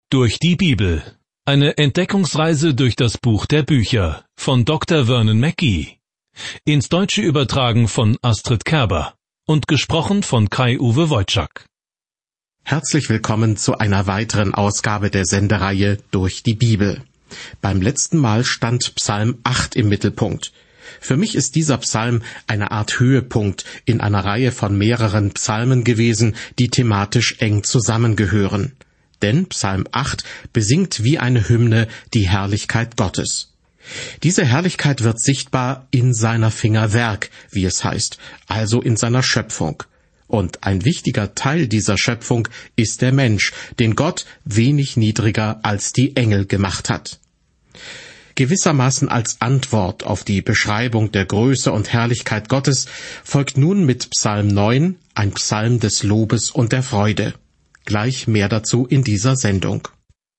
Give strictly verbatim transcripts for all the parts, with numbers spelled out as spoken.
Durch die Bibel. Eine Entdeckungsreise durch das Buch der Bücher von Doktor Vernon Mackey. Ins Deutsche übertragen von Astrid Kerber und gesprochen von Kai-Uwe Wojczak. Herzlich willkommen zu einer weiteren Ausgabe der Sendereihe Durch die Bibel. Beim letzten Mal stand Psalm acht im Mittelpunkt. Für mich ist dieser Psalm eine Art Höhepunkt in einer Reihe von mehreren Psalmen gewesen, die thematisch eng zusammengehören. Denn Psalm acht besingt wie eine Hymne die Herrlichkeit Gottes. Diese Herrlichkeit wird sichtbar in seiner Finger Werk, wie es heißt, also in seiner Schöpfung. Und ein wichtiger Teil dieser Schöpfung ist der Mensch, den Gott wenig niedriger als die Engel gemacht hat. Gewissermaßen als Antwort auf die Beschreibung der Größe und Herrlichkeit Gottes folgt nun mit Psalm neun ein Psalm des Lobes und der Freude. Gleich mehr dazu in dieser Sendung.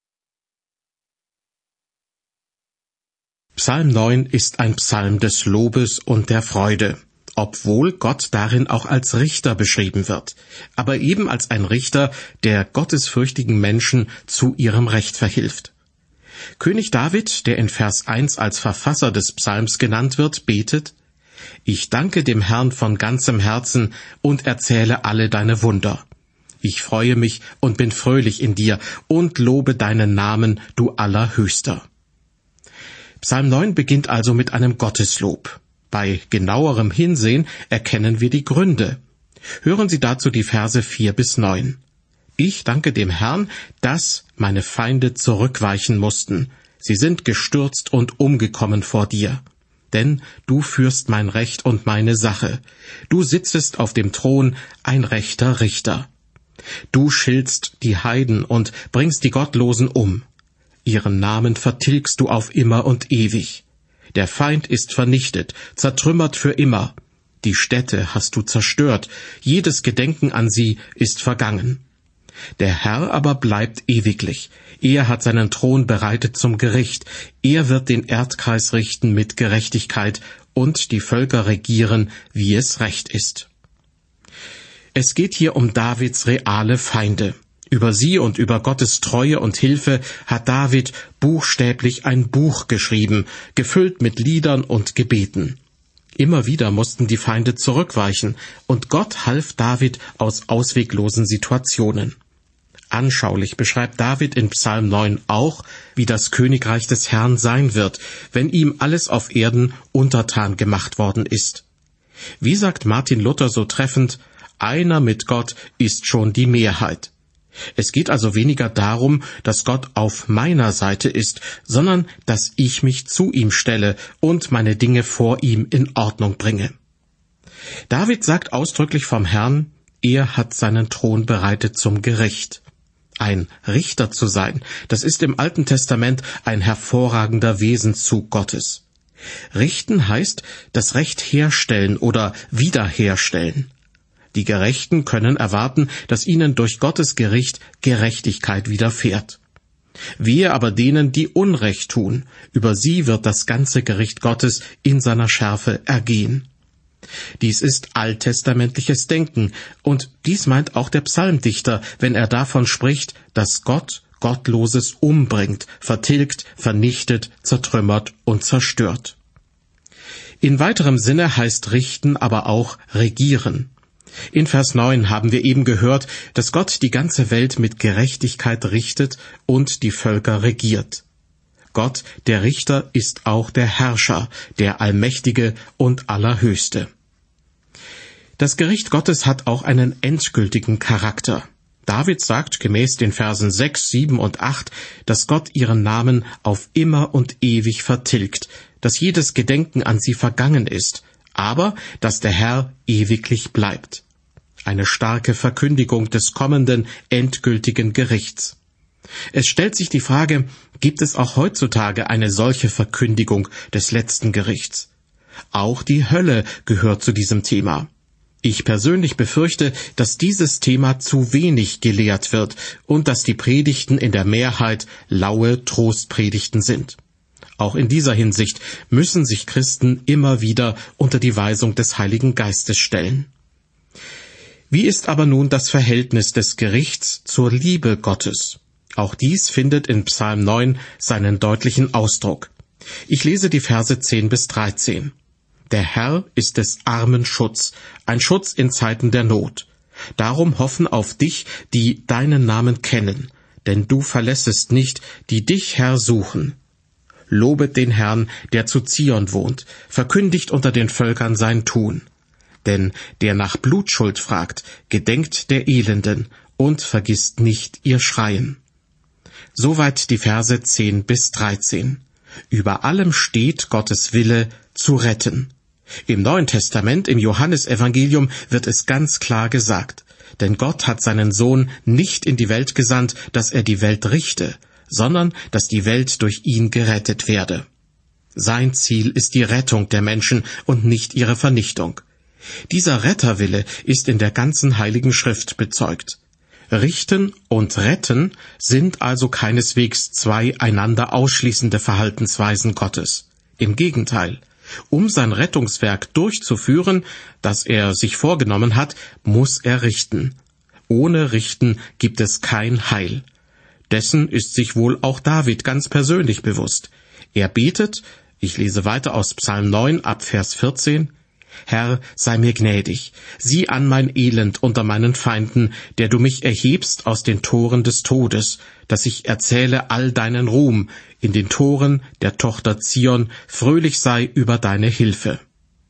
Psalm neun ist ein Psalm des Lobes und der Freude, obwohl Gott darin auch als Richter beschrieben wird, aber eben als ein Richter, der gottesfürchtigen Menschen zu ihrem Recht verhilft. König David, der in Vers eins als Verfasser des Psalms genannt wird, betet: Ich danke dem Herrn von ganzem Herzen und erzähle alle deine Wunder. Ich freue mich und bin fröhlich in dir und lobe deinen Namen, du Allerhöchster. Psalm neun beginnt also mit einem Gotteslob. Bei genauerem Hinsehen erkennen wir die Gründe. Hören Sie dazu die Verse vier bis neun. Ich danke dem Herrn, dass meine Feinde zurückweichen mussten. Sie sind gestürzt und umgekommen vor dir. Denn du führst mein Recht und meine Sache. Du sitzest auf dem Thron, ein rechter Richter. Du schiltst die Heiden und bringst die Gottlosen um. Ihren Namen vertilgst du auf immer und ewig. Der Feind ist vernichtet, zertrümmert für immer. Die Städte hast du zerstört, jedes Gedenken an sie ist vergangen. Der Herr aber bleibt ewiglich. Er hat seinen Thron bereitet zum Gericht. Er wird den Erdkreis richten mit Gerechtigkeit und die Völker regieren, wie es recht ist. Es geht hier um Davids reale Feinde. Über sie und über Gottes Treue und Hilfe hat David buchstäblich ein Buch geschrieben, gefüllt mit Liedern und Gebeten. Immer wieder mussten die Feinde zurückweichen, und Gott half David aus ausweglosen Situationen. Anschaulich beschreibt David in Psalm neun auch, wie das Königreich des Herrn sein wird, wenn ihm alles auf Erden untertan gemacht worden ist. Wie sagt Martin Luther so treffend: Einer mit Gott ist schon die Mehrheit. Es geht also weniger darum, dass Gott auf meiner Seite ist, sondern dass ich mich zu ihm stelle und meine Dinge vor ihm in Ordnung bringe. David sagt ausdrücklich vom Herrn, er hat seinen Thron bereitet zum Gericht. Ein Richter zu sein, das ist im Alten Testament ein hervorragender Wesenszug Gottes. Richten heißt das Recht herstellen oder wiederherstellen. Die Gerechten können erwarten, dass ihnen durch Gottes Gericht Gerechtigkeit widerfährt. Wehe aber denen, die Unrecht tun, über sie wird das ganze Gericht Gottes in seiner Schärfe ergehen. Dies ist alttestamentliches Denken, und dies meint auch der Psalmdichter, wenn er davon spricht, dass Gott Gottloses umbringt, vertilgt, vernichtet, zertrümmert und zerstört. In weiterem Sinne heißt richten aber auch regieren. In Vers neun haben wir eben gehört, dass Gott die ganze Welt mit Gerechtigkeit richtet und die Völker regiert. Gott, der Richter, ist auch der Herrscher, der Allmächtige und Allerhöchste. Das Gericht Gottes hat auch einen endgültigen Charakter. David sagt gemäß den Versen sechs, sieben und acht, dass Gott ihren Namen auf immer und ewig vertilgt, dass jedes Gedenken an sie vergangen ist, aber dass der Herr ewiglich bleibt. Eine starke Verkündigung des kommenden, endgültigen Gerichts. Es stellt sich die Frage, gibt es auch heutzutage eine solche Verkündigung des letzten Gerichts? Auch die Hölle gehört zu diesem Thema. Ich persönlich befürchte, dass dieses Thema zu wenig gelehrt wird und dass die Predigten in der Mehrheit laue Trostpredigten sind. Auch in dieser Hinsicht müssen sich Christen immer wieder unter die Weisung des Heiligen Geistes stellen. Wie ist aber nun das Verhältnis des Gerichts zur Liebe Gottes? Auch dies findet in Psalm neun seinen deutlichen Ausdruck. Ich lese die Verse zehn bis dreizehn. Der Herr ist des Armen Schutz, ein Schutz in Zeiten der Not. Darum hoffen auf dich, die deinen Namen kennen, denn du verlässest nicht, die dich, Herr, suchen. Lobet den Herrn, der zu Zion wohnt, verkündigt unter den Völkern sein Tun. Denn der nach Blutschuld fragt, gedenkt der Elenden und vergisst nicht ihr Schreien. Soweit die Verse zehn bis dreizehn. Über allem steht Gottes Wille zu retten. Im Neuen Testament, im Johannesevangelium, wird es ganz klar gesagt, denn Gott hat seinen Sohn nicht in die Welt gesandt, dass er die Welt richte, sondern dass die Welt durch ihn gerettet werde. Sein Ziel ist die Rettung der Menschen und nicht ihre Vernichtung. Dieser Retterwille ist in der ganzen Heiligen Schrift bezeugt. Richten und retten sind also keineswegs zwei einander ausschließende Verhaltensweisen Gottes. Im Gegenteil, um sein Rettungswerk durchzuführen, das er sich vorgenommen hat, muss er richten. Ohne Richten gibt es kein Heil. Dessen ist sich wohl auch David ganz persönlich bewusst. Er betet, ich lese weiter aus Psalm neun ab Vers vierzehn, Herr, sei mir gnädig, sieh an mein Elend unter meinen Feinden, der du mich erhebst aus den Toren des Todes, dass ich erzähle all deinen Ruhm, in den Toren der Tochter Zion, fröhlich sei über deine Hilfe.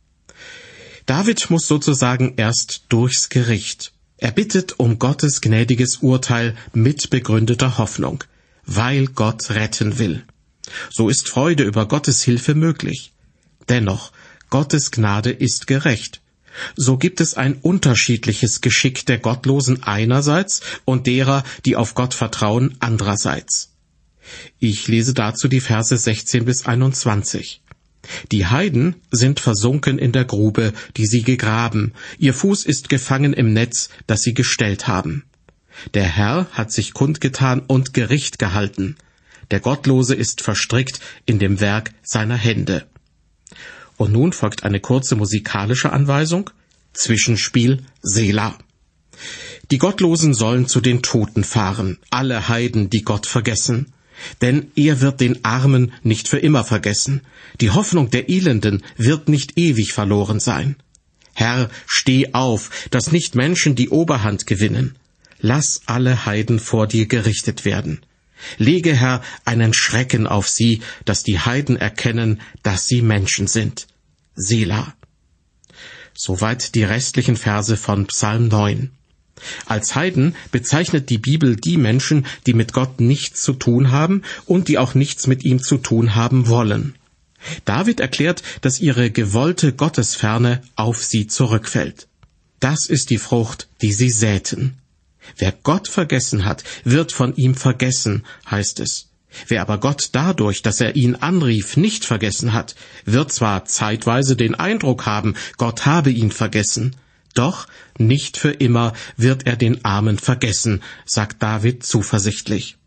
David muss sozusagen erst durchs Gericht. Er bittet um Gottes gnädiges Urteil mit begründeter Hoffnung, weil Gott retten will. So ist Freude über Gottes Hilfe möglich. Dennoch, Gottes Gnade ist gerecht. So gibt es ein unterschiedliches Geschick der Gottlosen einerseits und derer, die auf Gott vertrauen, andererseits. Ich lese dazu die Verse sechzehn bis einundzwanzig. Die Heiden sind versunken in der Grube, die sie gegraben, ihr Fuß ist gefangen im Netz, das sie gestellt haben. Der Herr hat sich kundgetan und Gericht gehalten. Der Gottlose ist verstrickt in dem Werk seiner Hände. Und nun folgt eine kurze musikalische Anweisung. Zwischenspiel Selah. Die Gottlosen sollen zu den Toten fahren, alle Heiden, die Gott vergessen. Denn er wird den Armen nicht für immer vergessen. Die Hoffnung der Elenden wird nicht ewig verloren sein. Herr, steh auf, dass nicht Menschen die Oberhand gewinnen. Lass alle Heiden vor dir gerichtet werden. Lege, Herr, einen Schrecken auf sie, dass die Heiden erkennen, dass sie Menschen sind. Selah. Soweit die restlichen Verse von Psalm neun. Als Heiden bezeichnet die Bibel die Menschen, die mit Gott nichts zu tun haben und die auch nichts mit ihm zu tun haben wollen. David erklärt, dass ihre gewollte Gottesferne auf sie zurückfällt. Das ist die Frucht, die sie säten. Wer Gott vergessen hat, wird von ihm vergessen, heißt es. Wer aber Gott dadurch, dass er ihn anrief, nicht vergessen hat, wird zwar zeitweise den Eindruck haben, Gott habe ihn vergessen, doch nicht für immer wird er den Armen vergessen, sagt David zuversichtlich.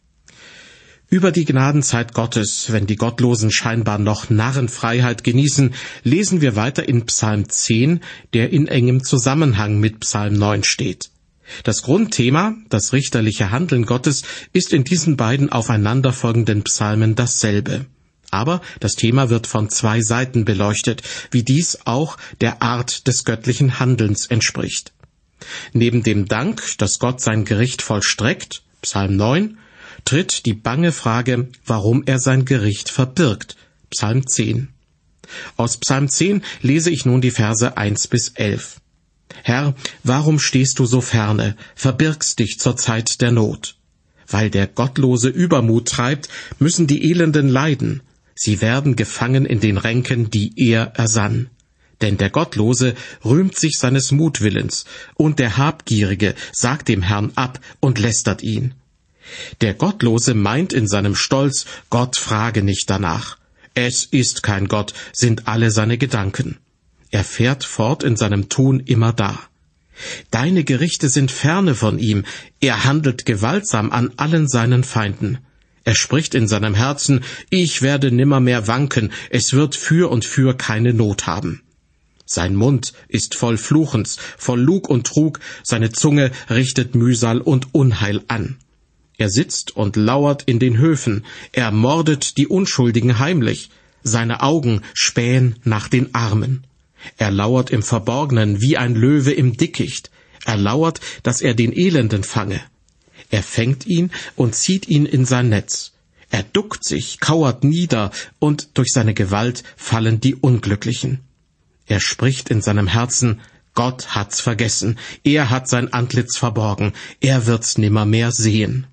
Über die Gnadenzeit Gottes, wenn die Gottlosen scheinbar noch Narrenfreiheit genießen, lesen wir weiter in Psalm zehn, der in engem Zusammenhang mit Psalm neun steht. Das Grundthema, das richterliche Handeln Gottes, ist in diesen beiden aufeinanderfolgenden Psalmen dasselbe. Aber das Thema wird von zwei Seiten beleuchtet, wie dies auch der Art des göttlichen Handelns entspricht. Neben dem Dank, dass Gott sein Gericht vollstreckt, Psalm neun, tritt die bange Frage, warum er sein Gericht verbirgt, Psalm zehn. Aus Psalm zehn lese ich nun die Verse eins bis elf. Herr, warum stehst du so ferne, verbirgst dich zur Zeit der Not? Weil der Gottlose Übermut treibt, müssen die Elenden leiden. Sie werden gefangen in den Ränken, die er ersann. Denn der Gottlose rühmt sich seines Mutwillens, und der Habgierige sagt dem Herrn ab und lästert ihn. Der Gottlose meint in seinem Stolz, Gott frage nicht danach. Es ist kein Gott, sind alle seine Gedanken. Er fährt fort in seinem Tun immerdar. Deine Gerichte sind ferne von ihm, er handelt gewaltsam an allen seinen Feinden. Er spricht in seinem Herzen, ich werde nimmermehr wanken, es wird für und für keine Not haben. Sein Mund ist voll Fluchens, voll Lug und Trug, seine Zunge richtet Mühsal und Unheil an. Er sitzt und lauert in den Höfen, er mordet die Unschuldigen heimlich, seine Augen spähen nach den Armen. Er lauert im Verborgenen wie ein Löwe im Dickicht, er lauert, dass er den Elenden fange. Er fängt ihn und zieht ihn in sein Netz. Er duckt sich, kauert nieder, und durch seine Gewalt fallen die Unglücklichen. Er spricht in seinem Herzen, Gott hat's vergessen, er hat sein Antlitz verborgen, er wird's nimmermehr sehen.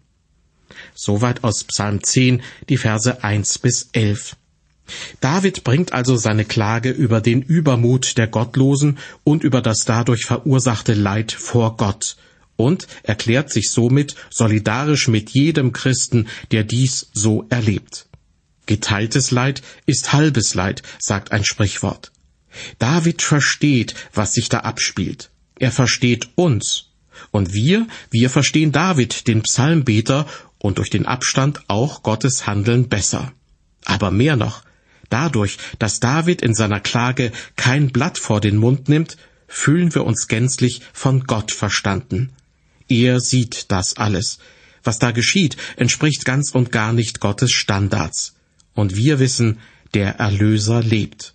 Soweit aus Psalm zehn, die Verse eins bis elf. David bringt also seine Klage über den Übermut der Gottlosen und über das dadurch verursachte Leid vor Gott und erklärt sich somit solidarisch mit jedem Christen, der dies so erlebt. Geteiltes Leid ist halbes Leid, sagt ein Sprichwort. David versteht, was sich da abspielt. Er versteht uns. Und wir, wir verstehen David, den Psalmbeter, und durch den Abstand auch Gottes Handeln besser. Aber mehr noch, dadurch, dass David in seiner Klage kein Blatt vor den Mund nimmt, fühlen wir uns gänzlich von Gott verstanden. Er sieht das alles. Was da geschieht, entspricht ganz und gar nicht Gottes Standards. Und wir wissen, der Erlöser lebt.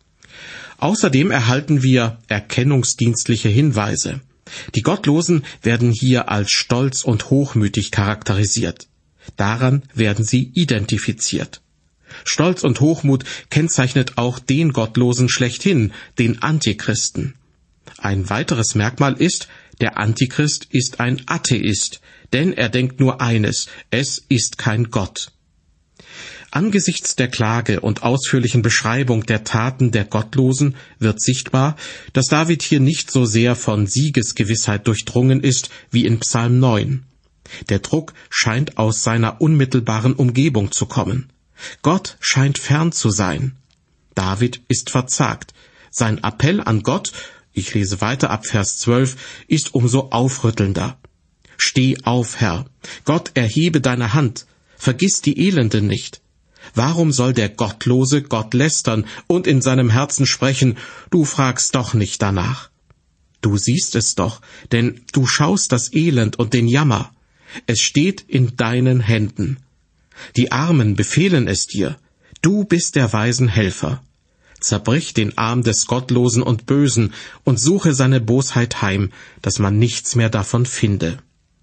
Außerdem erhalten wir erkennungsdienstliche Hinweise. Die Gottlosen werden hier als stolz und hochmütig charakterisiert. Daran werden sie identifiziert. Stolz und Hochmut kennzeichnet auch den Gottlosen schlechthin, den Antichristen. Ein weiteres Merkmal ist, der Antichrist ist ein Atheist, denn er denkt nur eines, es ist kein Gott. Angesichts der Klage und ausführlichen Beschreibung der Taten der Gottlosen wird sichtbar, dass David hier nicht so sehr von Siegesgewissheit durchdrungen ist wie in Psalm neun. Der Druck scheint aus seiner unmittelbaren Umgebung zu kommen. Gott scheint fern zu sein. David ist verzagt. Sein Appell an Gott, ich lese weiter ab Vers zwölf, ist umso aufrüttelnder. Steh auf, Herr. Gott, erhebe deine Hand. Vergiss die Elenden nicht. Warum soll der Gottlose Gott lästern und in seinem Herzen sprechen, du fragst doch nicht danach? Du siehst es doch, denn du schaust das Elend und den Jammer. Es steht in deinen Händen. Die Armen befehlen es dir. Du bist der weisen Helfer. Zerbrich den Arm des Gottlosen und Bösen und suche seine Bosheit heim, dass man nichts mehr davon finde.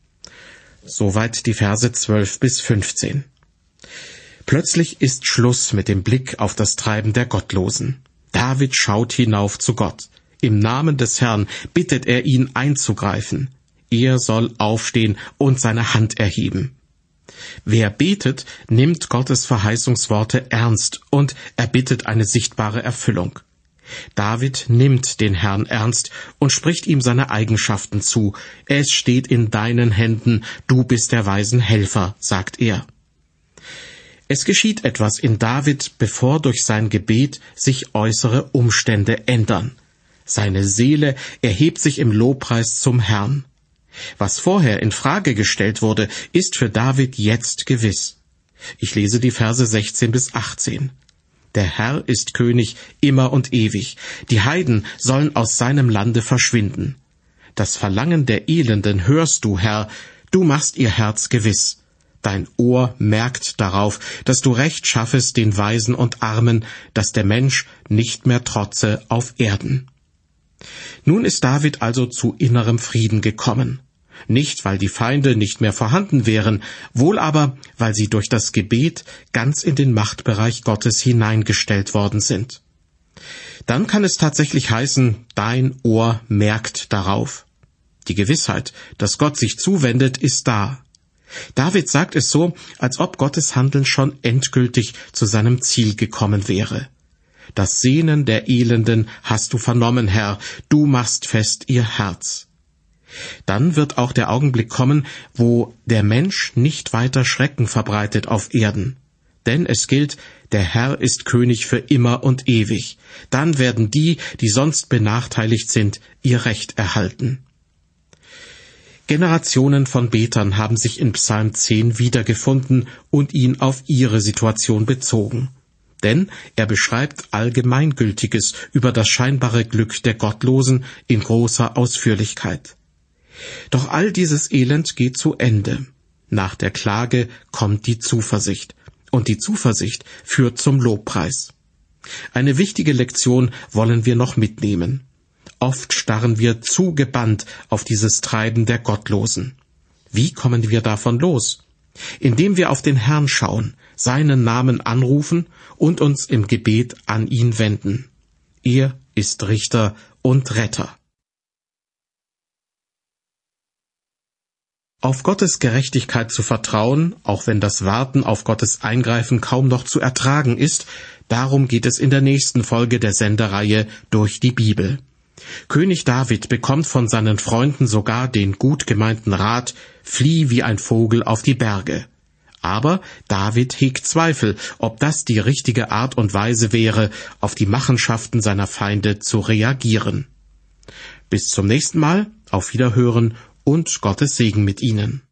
Soweit die Verse zwölf bis fünfzehn. Plötzlich ist Schluss mit dem Blick auf das Treiben der Gottlosen. David schaut hinauf zu Gott. Im Namen des Herrn bittet er ihn einzugreifen. Er soll aufstehen und seine Hand erheben. Wer betet, nimmt Gottes Verheißungsworte ernst und erbittet eine sichtbare Erfüllung. David nimmt den Herrn ernst und spricht ihm seine Eigenschaften zu. Es steht in deinen Händen, du bist der weisen Helfer, sagt er. Es geschieht etwas in David, bevor durch sein Gebet sich äußere Umstände ändern. Seine Seele erhebt sich im Lobpreis zum Herrn. Was vorher in Frage gestellt wurde, ist für David jetzt gewiss. Ich lese die Verse sechzehn bis achtzehn. Der Herr ist König immer und ewig. Die Heiden sollen aus seinem Lande verschwinden. Das Verlangen der Elenden hörst du, Herr, du machst ihr Herz gewiss. Dein Ohr merkt darauf, dass du Recht schaffest den Weisen und Armen, dass der Mensch nicht mehr trotze auf Erden. Nun ist David also zu innerem Frieden gekommen. Nicht, weil die Feinde nicht mehr vorhanden wären, wohl aber, weil sie durch das Gebet ganz in den Machtbereich Gottes hineingestellt worden sind. Dann kann es tatsächlich heißen, dein Ohr merkt darauf. Die Gewissheit, dass Gott sich zuwendet, ist da. David sagt es so, als ob Gottes Handeln schon endgültig zu seinem Ziel gekommen wäre. Das Sehnen der Elenden hast du vernommen, Herr, du machst fest ihr Herz. Dann wird auch der Augenblick kommen, wo der Mensch nicht weiter Schrecken verbreitet auf Erden. Denn es gilt, der Herr ist König für immer und ewig. Dann werden die, die sonst benachteiligt sind, ihr Recht erhalten. Generationen von Betern haben sich in Psalm zehn wiedergefunden und ihn auf ihre Situation bezogen. Denn er beschreibt Allgemeingültiges über das scheinbare Glück der Gottlosen in großer Ausführlichkeit. Doch all dieses Elend geht zu Ende. Nach der Klage kommt die Zuversicht. Und die Zuversicht führt zum Lobpreis. Eine wichtige Lektion wollen wir noch mitnehmen. Oft starren wir zu gebannt auf dieses Treiben der Gottlosen. Wie kommen wir davon los? Indem wir auf den Herrn schauen, seinen Namen anrufen und uns im Gebet an ihn wenden. Er ist Richter und Retter. Auf Gottes Gerechtigkeit zu vertrauen, auch wenn das Warten auf Gottes Eingreifen kaum noch zu ertragen ist, darum geht es in der nächsten Folge der Sendereihe Durch die Bibel. König David bekommt von seinen Freunden sogar den gut gemeinten Rat, flieh wie ein Vogel auf die Berge. Aber David hegt Zweifel, ob das die richtige Art und Weise wäre, auf die Machenschaften seiner Feinde zu reagieren. Bis zum nächsten Mal, auf Wiederhören und Gottes Segen mit Ihnen.